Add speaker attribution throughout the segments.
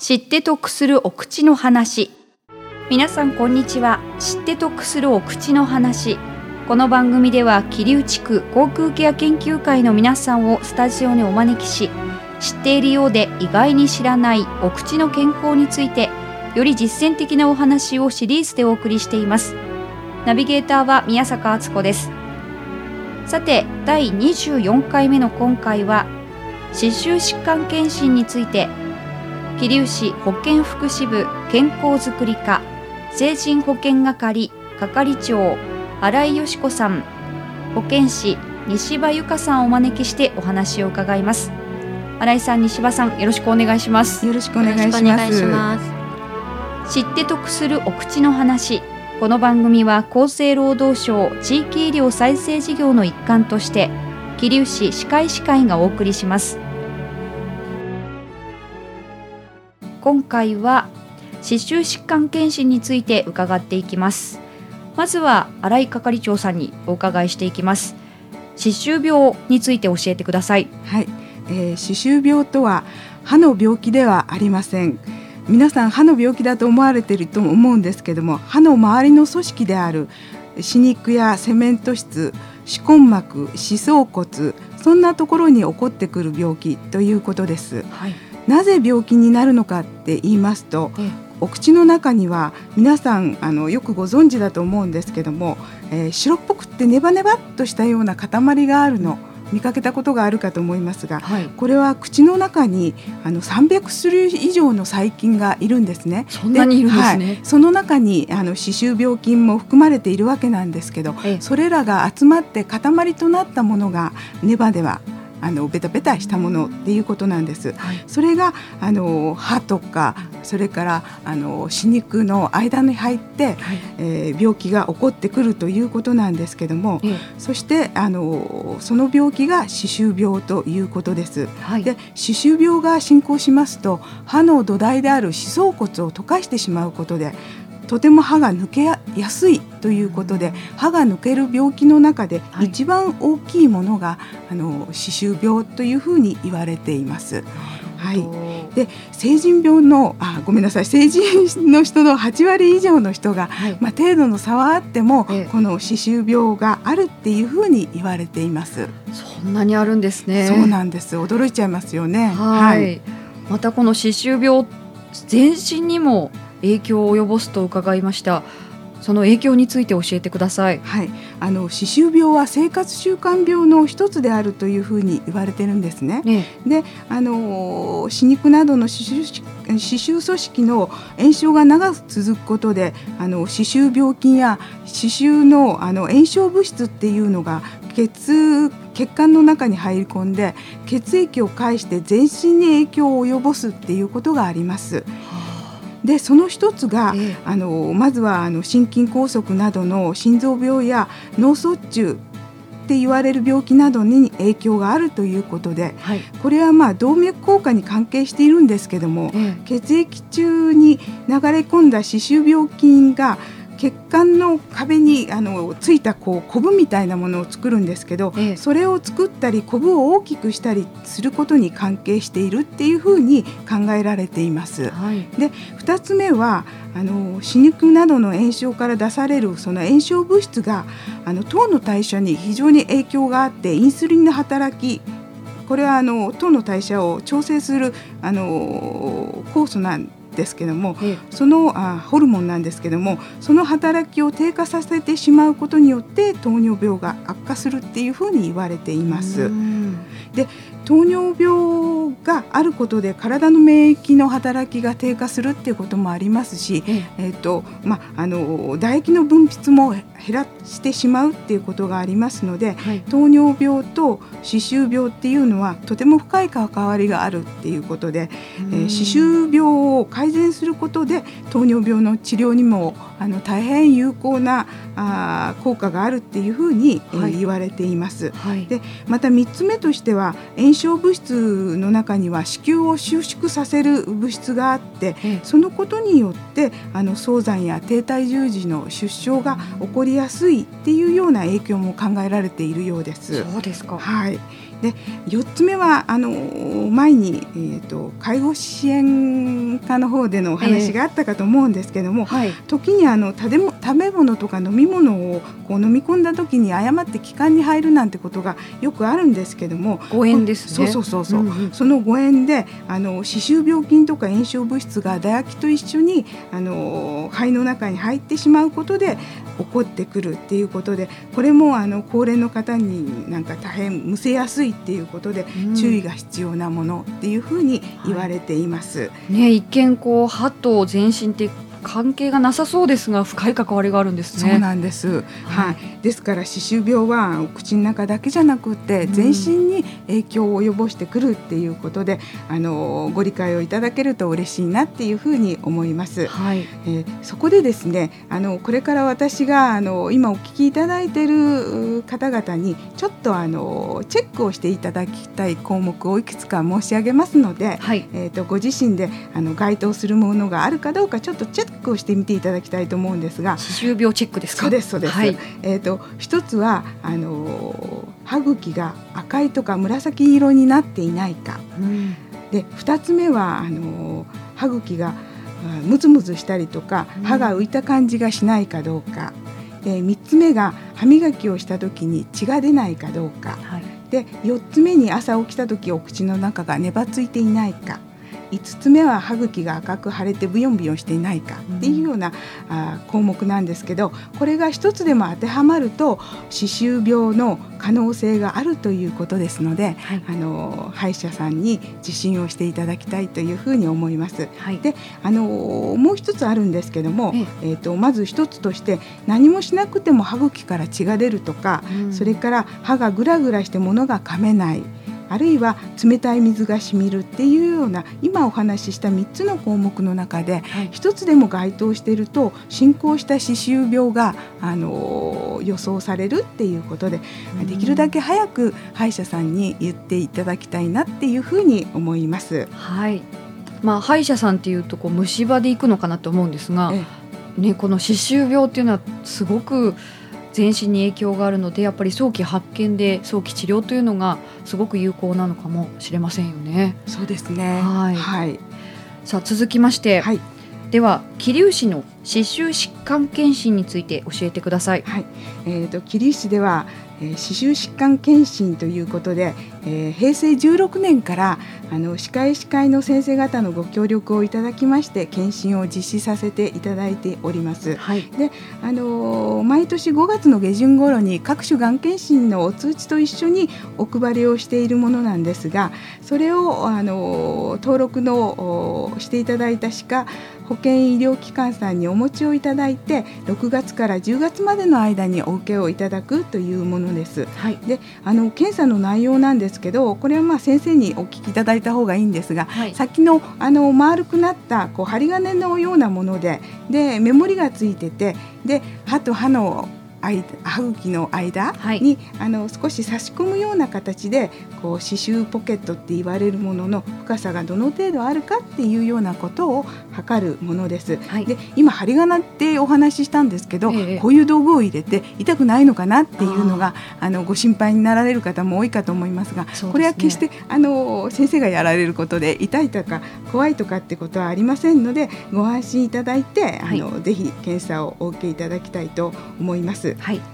Speaker 1: 知って得するお口の話。皆さんこんにちは。知って得するお口の話。この番組では桐生地区口腔ケア研究会の皆さんをスタジオにお招きし、知っているようで意外に知らないお口の健康についてより実践的なお話をシリーズでお送りしています。ナビゲーターは宮坂敦子です。さて、第24回目の今回は歯周疾患検診について、桐生市保健福祉部健康づくり課成人保健係係長新井よし子さん、保健師西場由香さんをお招きしてお話を伺います。新井さん、西場さん、よろしくお願いします。
Speaker 2: よろしくお願いします。
Speaker 1: 知って得するお口の話。この番組は厚生労働省地域医療再生事業の一環として桐生市歯科医師会がお送りします。今回は歯周疾患検診について伺っていきます。まずは新井係長さんにお伺いしていきます。歯周病について教えてください。
Speaker 2: はい、歯周病とは歯の病気ではありません。皆さん歯の病気だと思われていると思うんですけども、歯の周りの組織である歯肉やセメント質、歯根膜、歯槽骨、そんなところに起こってくる病気ということです。はい、なぜ病気になるのかって言いますと、お口の中には皆さんよくご存知だと思うんですけども、白っぽくってネバネバっとしたような塊があるの見かけたことがあるかと思いますが、はい、これは口の中に300種類以上の細菌がいるんですね。
Speaker 1: そんなにいるんですね。
Speaker 2: はい、その中に歯周病菌も含まれているわけなんですけど、それらが集まって塊となったものがネバネバベタベタしたものっていうことなんです。はい、それが歯とかそれから歯肉の間に入って、病気が起こってくるということなんですけども、そしてその病気が歯周病ということです。はい、で、歯周病が進行しますと歯の土台である歯槽骨を溶かしてしまうことでとても歯が抜けやすいということで、歯が抜ける病気の中で一番大きいものが、歯周病というふうに言われています。はい、で成人病の成人の人の8割以上の人が、程度の差はあっても、この歯周病があるっていうふうに言われています。
Speaker 1: そんなにあるんですね。
Speaker 2: そうなんです。驚いちゃいますよね。
Speaker 1: はい、またこの歯周病、全身にも影響を及ぼすと伺いました。その影響について教えてください。
Speaker 2: はい、歯周病は生活習慣病の一つであるというふうに言われてるんですね。で、歯肉などの歯周組織の炎症が長く続くことで歯周病菌や歯周の炎症物質っていうのが血管の中に入り込んで血液を介して全身に影響を及ぼすっていうことがあります。でその一つが、まずは心筋梗塞などの心臓病や脳卒中って言われる病気などに影響があるということで、これは動脈硬化に関係しているんですけども、血液中に流れ込んだ歯周病菌が血管の壁についたコブみたいなものを作るんですけど、それを作ったりコブを大きくしたりすることに関係しているっていうふうに考えられています。で2つ目は歯肉などの炎症から出されるその炎症物質が糖の代謝に非常に影響があって、インスリンの働き、これは糖の代謝を調整する酵素なんですけども、そのホルモンなんですけども、その働きを低下させてしまうことによって糖尿病が悪化するっていうふうに言われています。で糖尿病があることで体の免疫の働きが低下するっていうこともありますし、唾液の分泌も減らしてしまうっていうことがありますので、糖尿病と歯周病っていうのはとても深い関わりがあるっていうことで、歯周病を改善することで糖尿病の治療にも大変有効な効果があるっていうふうに、言われています。でまた3つ目としては炎小物質の中には子宮を収縮させる物質があって、そのことによって早産や低体重時の出生が起こりやすいっていうような影響も考えられているようです。
Speaker 1: そうですか。
Speaker 2: はい。で4つ目は前に、介護支援課の方でのお話があったかと思うんですけども、時に食べ物とか飲み物をこう飲み込んだ時に誤って気管に入るなんてことがよくあるんですけども、
Speaker 1: 誤嚥ですね。
Speaker 2: そう、その誤嚥で歯周病菌とか炎症物質が唾液と一緒に肺の中に入ってしまうことで起こってくるっていうことで、これも高齢の方になんか大変むせやすいっていうことで注意が必要なものっていうふうに言われています。
Speaker 1: 一見歯と全身って関係がなさそうですが、深い関わりがあるんですね。
Speaker 2: そうなんです。ですから歯周病は口の中だけじゃなくて全身に影響を及ぼしてくるっていうことで、ご理解をいただけると嬉しいなっていうふうに思います。そこでですね、これから私が今お聞きいただいている方々にちょっとチェックをしていただきたい項目をいくつか申し上げますので、ご自身で該当するものがあるかどうかちょっとチェックをしてみていただきたいと思うんですが。
Speaker 1: 歯周病チェックですか？
Speaker 2: そうです。一つは歯茎が赤いとか紫色になっていないか、で2つ目は歯茎がムズムズしたりとか歯が浮いた感じがしないかどうか、で3つ目が歯磨きをした時に血が出ないかどうか、で4つ目に朝起きた時お口の中がねばついていないか、5つ目は歯茎が赤く腫れてブヨンブヨンしていないかっていうような項目なんですけど、これが一つでも当てはまると歯周病の可能性があるということですので、歯医者さんに受診をしていただきたいというふうに思います。でもう一つあるんですけども、まず一つとして何もしなくても歯茎から血が出るとか、それから歯がグラグラして物が噛めない、あるいは冷たい水が染みるっていうような今お話しした3つの項目の中で1つでも該当していると進行した歯周病が予想されるっていうことで、できるだけ早く歯医者さんに言っていただきたいなっていうふうに思います。
Speaker 1: 歯医者さんっていうと虫歯で行くのかなと思うんですが、この歯周病っていうのはすごく全身に影響があるので、やっぱり早期発見で早期治療というのがすごく有効なのかもしれませんよね。
Speaker 2: そうですね。
Speaker 1: さあ続きまして、では桐生市の歯周疾患検診について教えてください。
Speaker 2: 桐生市では歯周疾患検診ということで、平成16年から歯科医師会の先生方のご協力をいただきまして検診を実施させていただいております。で毎年5月の下旬頃に各種がん検診のお通知と一緒にお配りをしているものなんですが、それを登録のしていただいた歯科保健医療機関さんにお持ちをいただいて6月から10月までの間にお受けをいただくというものです。で検査の内容なんですけど、これは先生にお聞きいただいた方がいいんですが、先の丸くなった針金のようなもので目盛りがついてて、で歯と歯の歯茎の間に、少し差し込むような形で歯周ポケットって言われるものの深さがどの程度あるかっていうようなことを測るものです。で今針金ってお話ししたんですけど、こういう道具を入れて痛くないのかなっていうのがご心配になられる方も多いかと思いますが、これは決して先生がやられることで痛いとか怖いとかってことはありませんので、ご安心いただいてぜひ検査をお受けいただきたいと思います。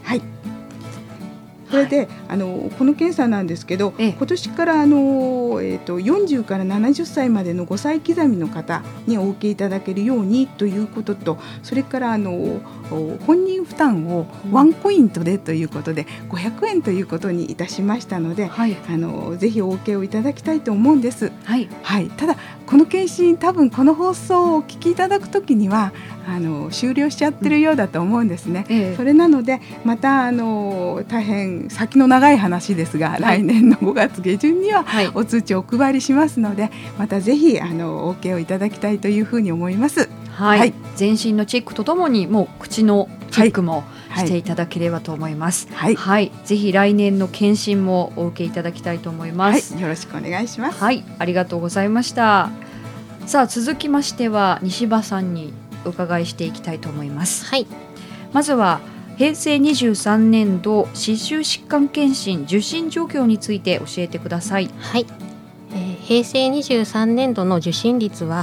Speaker 2: それでこの検査なんですけど、今年から40から70歳までの5歳刻みの方にお受けいただけるようにということと、それから本人負担をワンポイントでということで500円ということにいたしましたので、ぜひお受けをいただきたいと思うんです。ただこの検診、多分この放送をお聞きいただくときには終了しちゃってるようだと思うんですね。それなのでまた大変先の長い話ですが、来年の5月下旬にはお通知をお配りしますので、またぜひお受けをいただきたいというふうに思います。
Speaker 1: 全身のチェックとともにもう口のチェックもしていただければと思います。
Speaker 2: はい、
Speaker 1: はい、ぜひ来年の検診もお受けいただきたいと思います。
Speaker 2: はい、よろしくお願いします。
Speaker 1: はい、ありがとうございました。さあ続きましては西場さんにお伺いしていきたいと思います。
Speaker 3: はい、
Speaker 1: まずは平成23年度歯周疾患検診受診状況について教えてください。
Speaker 3: はい、平成23年度の受診率は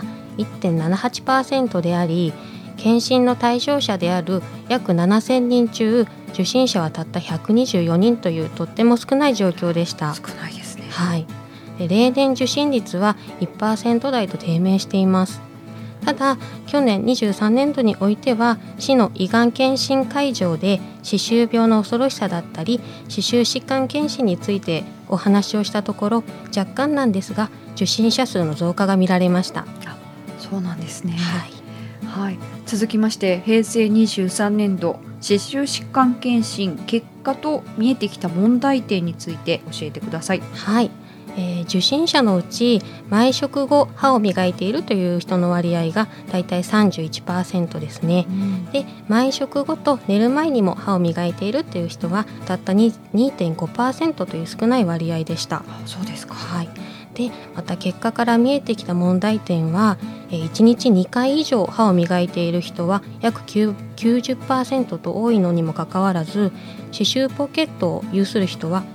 Speaker 3: 1.78% であり、検診の対象者である約7000人中受診者はたった124人というとっても少ない状況でした。
Speaker 1: 少ないですね。
Speaker 3: はい、例年受診率は 1% 台と低迷しています。ただ去年23年度においては市の胃がん検診会場で歯周病の恐ろしさだったり歯周疾患検診についてお話をしたところ、若干なんですが受診者数の増加が見られました。
Speaker 1: あ、そうなんですね。
Speaker 3: はい、
Speaker 1: はい、続きまして平成23年度歯周疾患検診結果と見えてきた問題点について教えてください。
Speaker 3: はい、受診者のうち毎食後歯を磨いているという人の割合がだいたい 31% ですね。で、毎食後と寝る前にも歯を磨いているという人はたった 2.5% という少ない割合でした。
Speaker 1: そうですか。
Speaker 3: はい、でまた結果から見えてきた問題点は1日2回以上歯を磨いている人は約 90% と多いのにもかかわらず、歯周ポケットを有する人は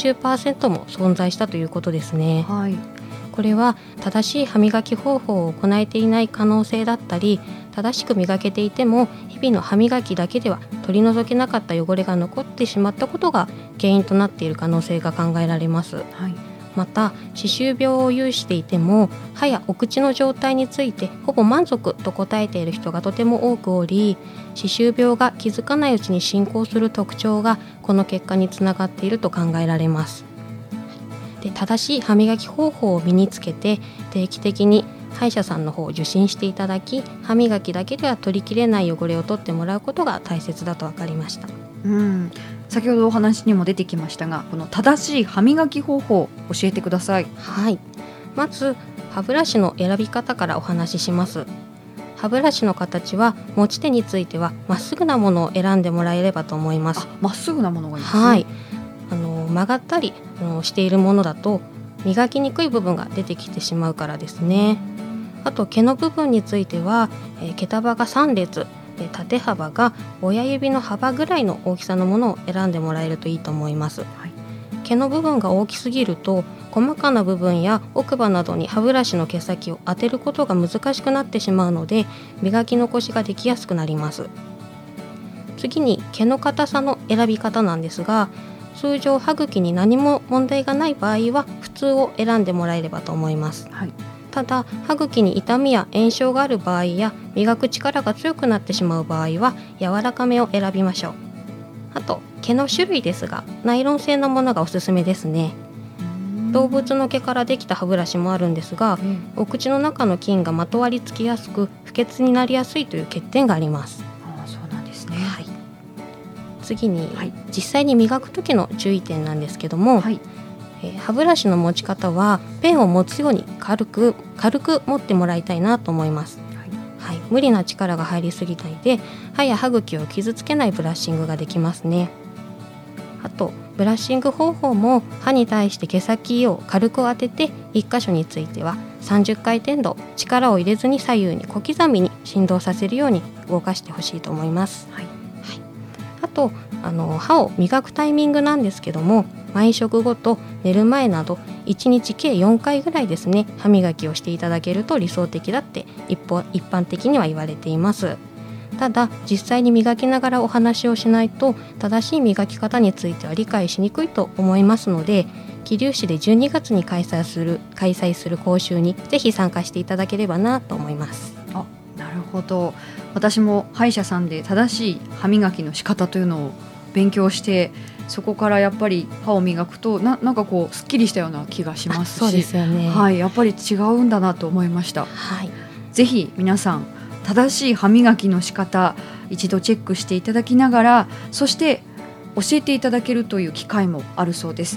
Speaker 3: 70% も存在したということですね。
Speaker 1: はい、
Speaker 3: これは正しい歯磨き方法を行えていない可能性だったり、正しく磨けていても日々の歯磨きだけでは取り除けなかった汚れが残ってしまったことが原因となっている可能性が考えられます。
Speaker 1: はい、
Speaker 3: また歯周病を有していても歯やお口の状態についてほぼ満足と答えている人がとても多くおり、歯周病が気づかないうちに進行する特徴がこの結果につながっていると考えられます。で、正しい歯磨き方法を身につけて定期的に歯医者さんの方を受診していただき、歯磨きだけでは取りきれない汚れを取ってもらうことが大切だと分かりました。
Speaker 1: 先ほどお話にも出てきましたが、この正しい歯磨き方法を教えてください。
Speaker 3: はい、まず歯ブラシの選び方からお話しします。歯ブラシの形は持ち手についてはまっすぐなものを選んでもらえればと思います。
Speaker 1: まっすぐなものがいいですね。
Speaker 3: はい、曲がったりしているものだと磨きにくい部分が出てきてしまうからですね。あと毛の部分については、毛束が3列で縦幅が親指の幅ぐらいの大きさのものを選んでもらえるといいと思います。はい、毛の部分が大きすぎると細かな部分や奥歯などに歯ブラシの毛先を当てることが難しくなってしまうので磨き残しができやすくなります。次に毛の硬さの選び方なんですが、通常歯茎に何も問題がない場合は普通を選んでもらえればと思います。はい、ただ歯茎に痛みや炎症がある場合や磨く力が強くなってしまう場合は柔らかめを選びましょう。あと毛の種類ですがナイロン製のものがおすすめですね。動物の毛からできた歯ブラシもあるんですが、お口の中の菌がまとわりつきやすく不潔になりやすいという欠点があります。
Speaker 1: そうなんですね。
Speaker 3: はい、次に、実際に磨く時の注意点なんですけども、歯ブラシの持ち方はペンを持つように軽く持ってもらいたいなと思います。無理な力が入りすぎないで歯や歯茎を傷つけないブラッシングができますね。あとブラッシング方法も歯に対して毛先を軽く当てて1箇所については30回程度力を入れずに左右に小刻みに振動させるように動かしてほしいと思います。あと歯を磨くタイミングなんですけども、毎食後と寝る前など1日計4回ぐらいですね、歯磨きをしていただけると理想的だって一般的には言われています。ただ実際に磨きながらお話をしないと正しい磨き方については理解しにくいと思いますので、桐生市で12月に開催する講習にぜひ参加していただければなと思います。
Speaker 1: なるほど。私も歯医者さんで正しい歯磨きの仕方というのを勉強して、そこからやっぱり歯を磨くとなんかこうすっきりしたような気がしますし、
Speaker 3: そうですよね。
Speaker 1: やっぱり違うんだなと思いました。
Speaker 3: はい、
Speaker 1: ぜひ皆さん正しい歯磨きの仕方一度チェックしていただきながら、そして教えていただけるという機会もあるそうです。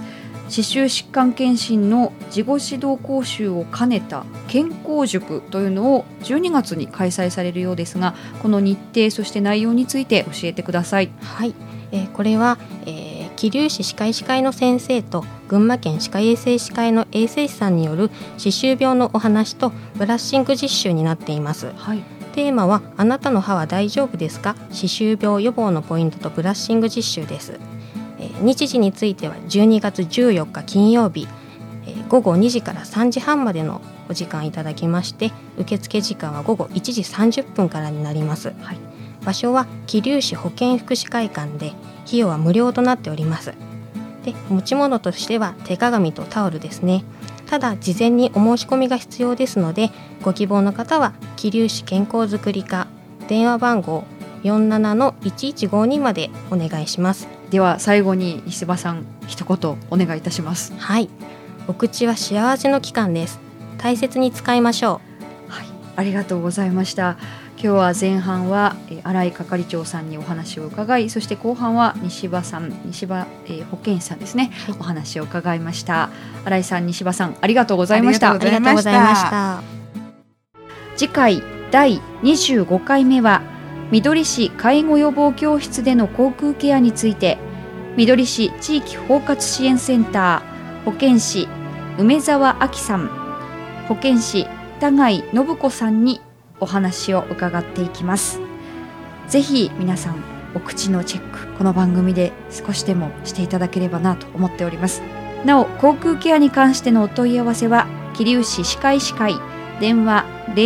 Speaker 1: 歯周疾患検診の事後指導講習を兼ねた健康塾というのを12月に開催されるようですが、この日程そして内容について教えてください。
Speaker 3: はい、これは、桐生市歯科医師会の先生と群馬県歯科衛生士会の衛生士さんによる歯周病のお話とブラッシング実習になっています。
Speaker 1: はい、
Speaker 3: テーマはあなたの歯は大丈夫ですか？歯周病予防のポイントとブラッシング実習です。日時については12月14日金曜日、午後2時から3時半までのお時間いただきまして、受付時間は午後1時30分からになります。はい、場所は桐生市保健福祉会館で、費用は無料となっております。で、持ち物としては手鏡とタオルですね。ただ事前にお申し込みが必要ですので、ご希望の方は桐生市健康づくり課電話番号 47-1152 までお願いします。
Speaker 1: では最後に石破さん、一言お願いいたします。
Speaker 3: はい、お口は幸せの器官です。大切に使いましょ
Speaker 1: う。はい、ありがとうございました。今日は前半は新井係長さんにお話を伺い、そして後半は西場さん、保健師さんですね、はい、お話を伺いました。新井さん、西場さん、ありがとうございました。
Speaker 3: ありがとうございました。
Speaker 1: 次回第25回目はみどり市介護予防教室での口腔ケアについて、みどり市地域包括支援センター保健師梅澤亜紀さん、保健師田貝信子さんにお話を伺っていきます。ぜひ皆さんお口のチェック、この番組で少しでもしていただければなと思っております。なお、口腔ケアに関してのお問い合わせは桐生市歯科医師会電話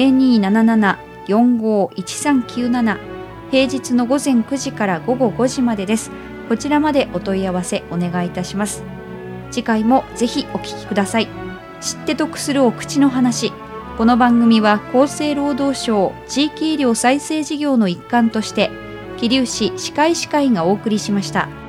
Speaker 1: 0277-451397、 平日の午前9時から午後5時までです。こちらまでお問い合わせお願いいたします。次回もぜひお聞きください。知って得するお口の話。この番組は厚生労働省地域医療再生事業の一環として桐生市歯科医師会がお送りしました。